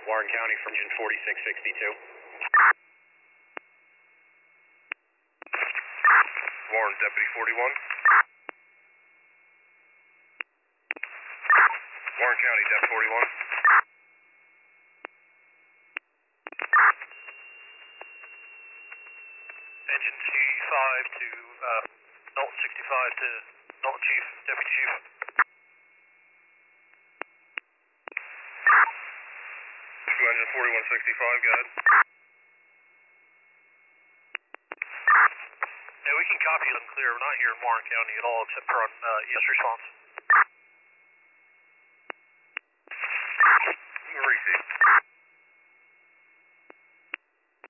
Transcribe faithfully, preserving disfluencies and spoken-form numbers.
Warren County from engine forty-six sixty-two. Warren, Deputy forty-one. Warren County, Dep forty-one. Engine C five to uh, Dalton sixty-five to Dalton Chief, Deputy Chief. To engine forty-one sixty-five, go ahead. Yeah, we can copy them clear. We're not here in Warren County at all except for on uh, E S response.